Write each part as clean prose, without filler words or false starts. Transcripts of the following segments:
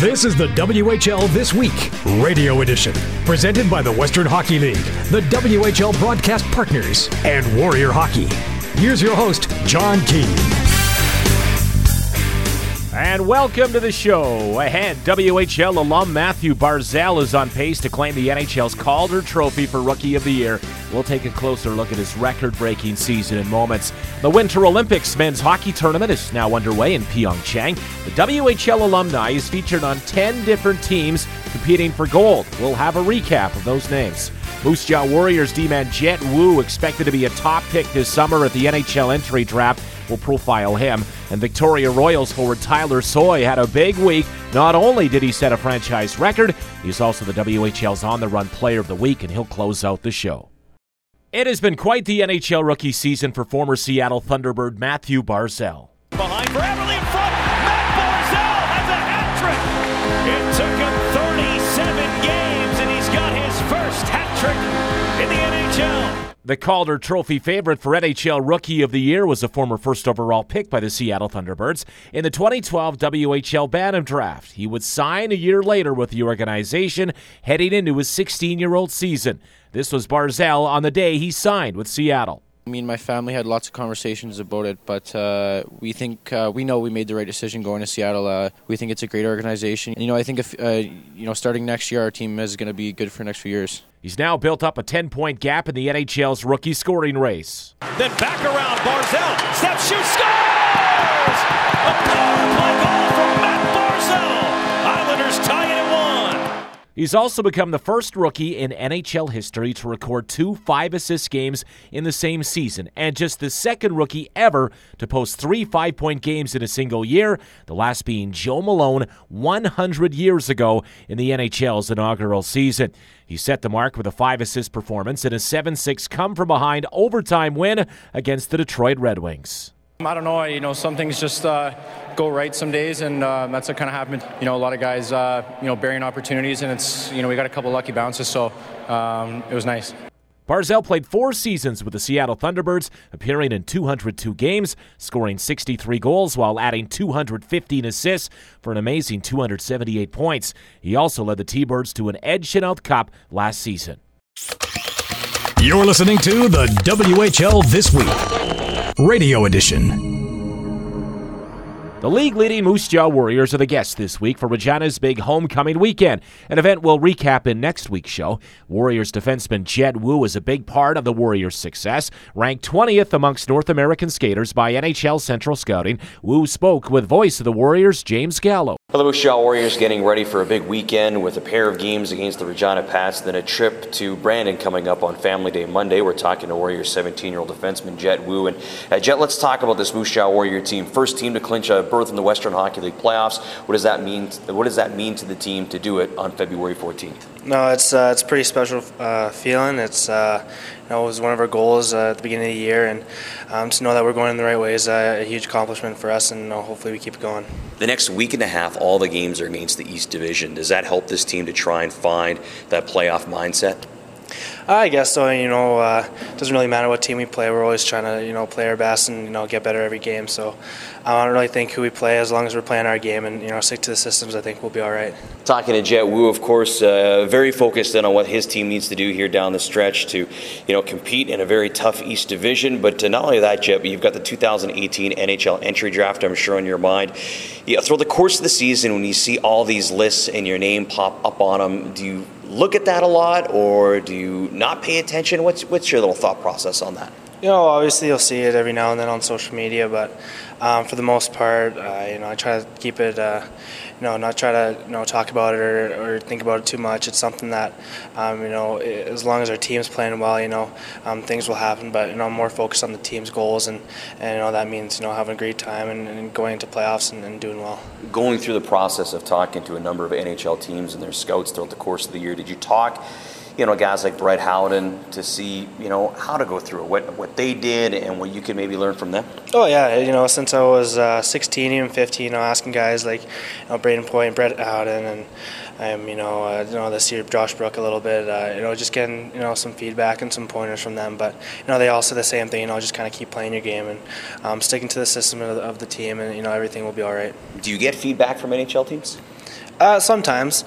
This is the WHL This Week, Radio Edition, presented by the Western Hockey League, the WHL broadcast partners, and Warrior Hockey. Here's your host, John Keane. And welcome to the show. Ahead, WHL alum Matthew Barzal is on pace to claim the NHL's Calder Trophy for Rookie of the Year. We'll take a closer look at his record-breaking season in moments. The Winter Olympics men's hockey tournament is now underway in Pyeongchang. The WHL alumni is featured on 10 different teams competing for gold. We'll have a recap of those names. Moose Jaw Warriors D-man Jet Wu, expected to be a top pick this summer at the NHL entry draft. We'll profile him. And Victoria Royals forward Tyler Soy had a big week. Not only did he set a franchise record, he's also the WHL's on-the-run player of the week, and he'll close out the show. It has been quite the NHL rookie season for former Seattle Thunderbird Matthew Barzal. Behind for Everly in front. Matt Barzal has a hat trick. It took him 37 games, and he's got his first hat trick in the NHL. The Calder Trophy favorite for NHL Rookie of the Year was a former first overall pick by the Seattle Thunderbirds in the 2012 WHL Bantam Draft. He would sign a year later with the organization, heading into his 16-year-old season. This was Barzal on the day he signed with Seattle. Me and my family had lots of conversations about it, but we know we made the right decision going to Seattle. We think it's a great organization. I think if starting next year, our team is going to be good for the next few years. He's now built up a 10-point gap in the NHL's rookie scoring race. Then back around, Barzal, step, shoot, scores! A power play goal from Matt Barzal. Islanders tie it at 1. He's also become the first rookie in NHL history to record 2 5-assist games in the same season, and just the second rookie ever to post 3 5-point games in a single year, the last being Joe Malone 100 years ago in the NHL's inaugural season. He set the mark with a 5-assist performance in a 7-6 come-from-behind overtime win against the Detroit Red Wings. I don't know, some things just go right some days, and that's what kind of happened. A lot of guys, burying opportunities, and it's, we got a couple lucky bounces, so it was nice. Barzal played 4 seasons with the Seattle Thunderbirds, appearing in 202 games, scoring 63 goals while adding 215 assists for an amazing 278 points. He also led the T-Birds to an Ed Chenault Cup last season. You're listening to the WHL This Week, Radio Edition. The league-leading Moose Jaw Warriors are the guests this week for Regina's big homecoming weekend, an event we'll recap in next week's show. Warriors defenseman Jet Wu is a big part of the Warriors' success. Ranked 20th amongst North American skaters by NHL Central Scouting, Wu spoke with voice of the Warriors, James Gallo. Well, the Moose Jaw Warriors getting ready for a big weekend with a pair of games against the Regina Pats, then a trip to Brandon coming up on Family Day Monday. We're talking to Warriors 17-year-old defenseman Jet Wu. And Jet, let's talk about this Moose Jaw Warrior team. First team to clinch a berth in the Western Hockey League playoffs. What does that mean? What does that mean to the team to do it on February 14th? No, it's a pretty special feeling. It's it was one of our goals at the beginning of the year, and to know that we're going in the right way is a huge accomplishment for us, and hopefully we keep it going. The next week and a half, all the games are against the East Division. Does that help this team to try and find that playoff mindset? I guess so. It doesn't really matter what team we play. We're always trying to, play our best and, get better every game. So I don't really think who we play, as long as we're playing our game and, stick to the systems, I think we'll be all right. Talking to Jet Wu, of course, very focused in on what his team needs to do here down the stretch to, compete in a very tough East Division. But not only that, Jet, but you've got the 2018 NHL entry draft, I'm sure, on your mind. Throughout the course of the season, when you see all these lists and your name pop up on them, do you look at that a lot, or do you not pay attention? What's your little thought process on that? Obviously you'll see it every now and then on social media, but for the most part, I try to keep it, not try to, talk about it or think about it too much. It's something that, as long as our team's playing well, things will happen. But I'm more focused on the team's goals, and that means having a great time and going into playoffs and doing well. Going through the process of talking to a number of NHL teams and their scouts throughout the course of the year, did you talk? Guys like Brett Howden to see, how to go through it, what they did and what you could maybe learn from them? Oh, yeah. Since I was 16, even 15, asking guys like, Braden Point, Brett Howden, and this year Josh Brook a little bit, just getting, some feedback and some pointers from them. But, they all say the same thing, just kind of keep playing your game and sticking to the system of the team, and, everything will be all right. Do you get feedback from NHL teams? Sometimes,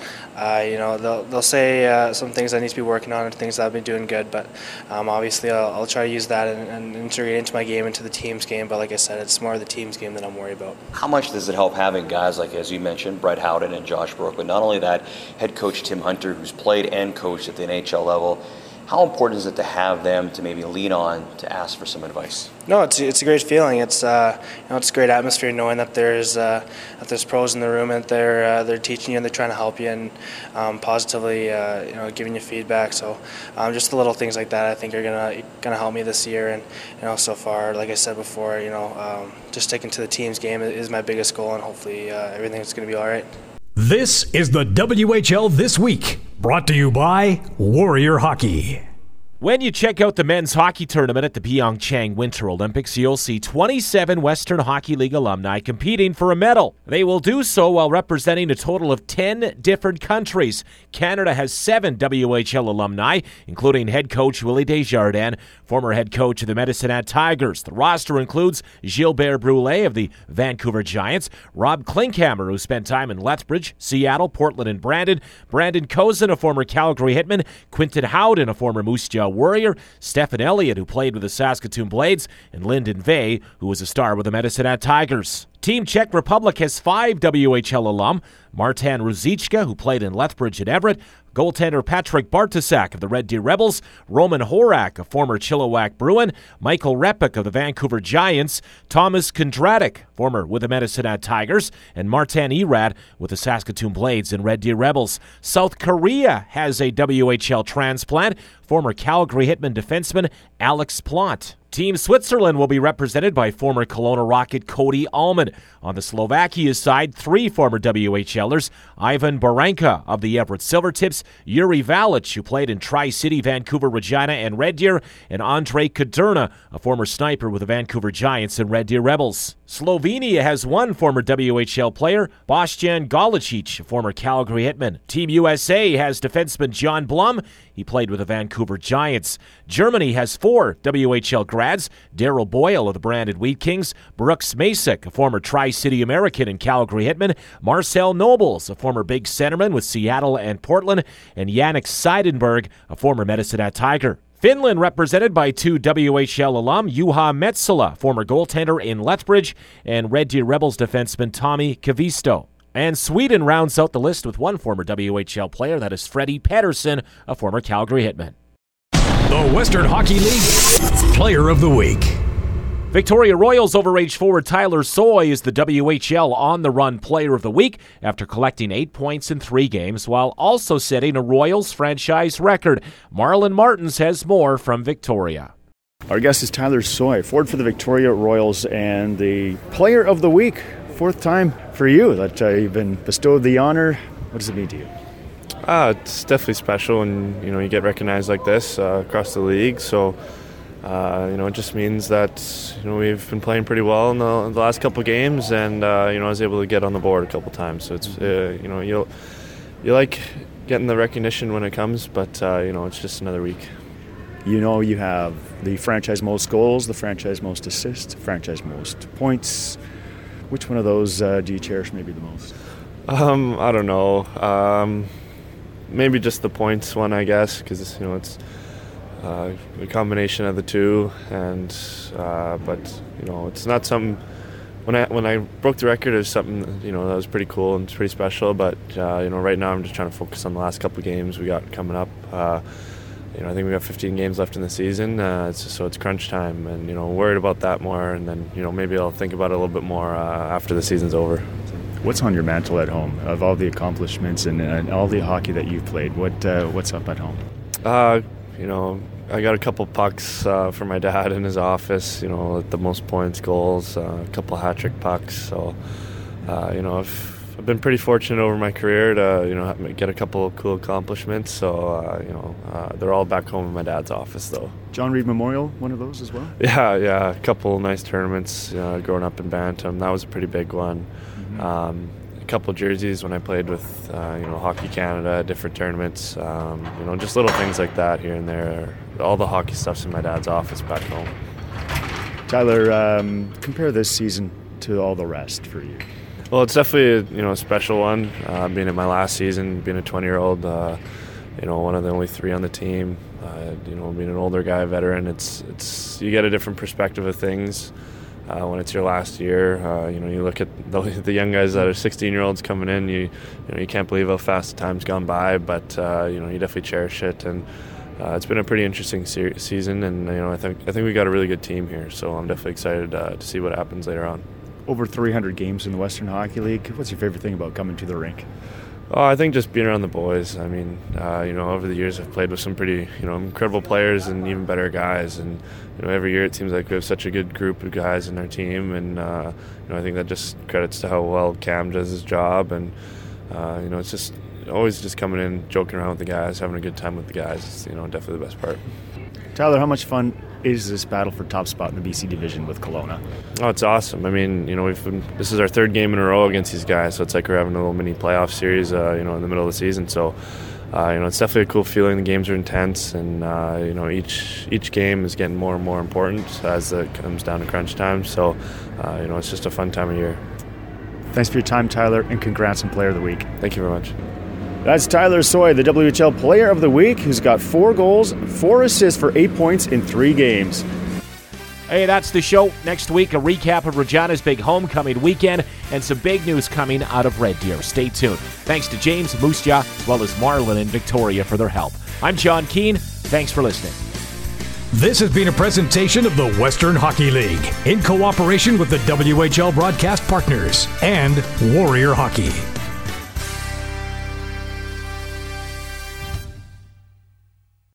they'll say some things I need to be working on and things that I've been doing good, but obviously I'll try to use that and integrate into my game, into the team's game. But like I said, it's more the team's game that I'm worried about. How much does it help having guys like, as you mentioned, Brett Howden and Josh Brook, but not only that, head coach Tim Hunter, who's played and coached at the NHL level? How important is it to have them to maybe lean on to ask for some advice? No, it's a great feeling. It's it's a great atmosphere knowing that there's pros in the room and they're teaching you and they're trying to help you and positively giving you feedback. So just the little things like that I think are gonna help me this year. And so far, like I said before, just sticking to the team's game is my biggest goal, and hopefully everything's gonna be all right. This is the WHL This Week, brought to you by Warrior Hockey. When you check out the men's hockey tournament at the Pyeongchang Winter Olympics, you'll see 27 Western Hockey League alumni competing for a medal. They will do so while representing a total of 10 different countries. Canada has 7 WHL alumni, including head coach Willie Desjardins, former head coach of the Medicine Hat Tigers. The roster includes Gilbert Brulé of the Vancouver Giants, Rob Klinkhammer, who spent time in Lethbridge, Seattle, Portland, and Brandon, Brandon Kozin, a former Calgary Hitman, Quinton Howden, a former Moose Jaw Warrior, Stephen Elliott, who played with the Saskatoon Blades, and Lyndon Vey, who was a star with the Medicine Hat Tigers. Team Czech Republic has 5 WHL alum: Martin Ruzicka, who played in Lethbridge and Everett, goaltender Patrick Bartosak of the Red Deer Rebels, Roman Horak, a former Chilliwack Bruin, Michael Repik of the Vancouver Giants, Thomas Kondratic, former with the Medicine Hat Tigers, and Martin Erad with the Saskatoon Blades and Red Deer Rebels. South Korea has a WHL transplant, former Calgary Hitman defenseman Alex Plante. Team Switzerland will be represented by former Kelowna Rocket Cody Allman. On the Slovakia side, 3 former WHLers: Ivan Baranka of the Everett Silvertips, Yuri Valic, who played in Tri-City, Vancouver, Regina, and Red Deer, and Andrei Kadurna, a former sniper with the Vancouver Giants and Red Deer Rebels. Slovenia has 1 former WHL player, Boštjan Golicic, a former Calgary Hitman. Team USA has defenseman John Blum. He played with the Vancouver Giants. Germany has 4 WHL grads: Daryl Boyle of the Brandon Wheat Kings, Brooks Masick, a former Tri-City American and Calgary Hitman, Marcel Nobles, a former big centerman with Seattle and Portland, and Yannick Seidenberg, a former Medicine Hat Tiger. Finland represented by 2 WHL alum: Juha Metsola, former goaltender in Lethbridge, and Red Deer Rebels defenseman Tommy Kavisto. And Sweden rounds out the list with 1 former WHL player, that is Freddie Pettersson, a former Calgary Hitman. The Western Hockey League Player of the Week. Victoria Royals overage forward Tyler Soy is the WHL on-the-run Player of the Week after collecting 8 points in 3 games, while also setting a Royals franchise record. Marlon Martins has more from Victoria. Our guest is Tyler Soy, forward for the Victoria Royals and the Player of the Week. 4th time for you that you've been bestowed the honor. What does it mean to you? It's definitely special, and you get recognized like this across the league. So it just means that we've been playing pretty well in the last couple of games, and I was able to get on the board a couple times. So it's you like getting the recognition when it comes, but it's just another week. You have the franchise most goals, the franchise most assists, franchise most points. Which one of those do you cherish maybe the most? I don't know. Maybe just the points one, I guess, because it's a combination of the two. And but it's not something. When I broke the record, it was something that was pretty cool and it's pretty special. But right now I'm just trying to focus on the last couple of games we got coming up. I think we got 15 games left in the season, so it's crunch time, and worried about that more, and then maybe I'll think about it a little bit more after the season's over. What's on your mantle at home of all the accomplishments and all the hockey that you've played? What's up at home? I got a couple pucks for my dad in his office. The most points, goals, a couple hat-trick pucks. So I've been pretty fortunate over my career to get a couple of cool accomplishments. So they're all back home in my dad's office though. John Reed Memorial, one of those as well? Yeah, a couple nice tournaments growing up in Bantam. That was a pretty big one. Mm-hmm. A couple jerseys when I played with Hockey Canada, different tournaments. Just little things like that here and there. All the hockey stuff's in my dad's office back home. Tyler, compare this season to all the rest for you. Well, it's definitely a special one. Being in my last season, being a 20-year-old, one of the only 3 on the team. Being an older guy, veteran, it's you get a different perspective of things when it's your last year. You look at the young guys that are 16-year-olds coming in. You can't believe how fast the time's gone by, but you definitely cherish it. And it's been a pretty interesting season, and I think we got a really good team here. So I'm definitely excited to see what happens later on. Over 300 games in the Western Hockey League. What's your favorite thing about coming to the rink? Oh, I think just being around the boys. I mean, over the years I've played with some pretty, incredible players and even better guys. And, every year it seems like we have such a good group of guys in our team. And, I think that just credits to how well Cam does his job. And, it's just always just coming in, joking around with the guys, having a good time with the guys. It's, definitely the best part. Tyler, how much fun is this battle for top spot in the BC division with Kelowna? Oh, it's awesome. I mean, this is our 3rd game in a row against these guys, so it's like we're having a little mini playoff series, in the middle of the season. So, it's definitely a cool feeling. The games are intense, and each game is getting more and more important as it comes down to crunch time. So, it's just a fun time of year. Thanks for your time, Tyler, and congrats on Player of the Week. Thank you very much. That's Tyler Soy, the WHL Player of the Week, who's got 4 goals, 4 assists for 8 points in 3 games. Hey, that's the show. Next week, a recap of Regina's big homecoming weekend and some big news coming out of Red Deer. Stay tuned. Thanks to James, Musja, as well as Marlon and Victoria for their help. I'm John Keane. Thanks for listening. This has been a presentation of the Western Hockey League in cooperation with the WHL broadcast partners and Warrior Hockey.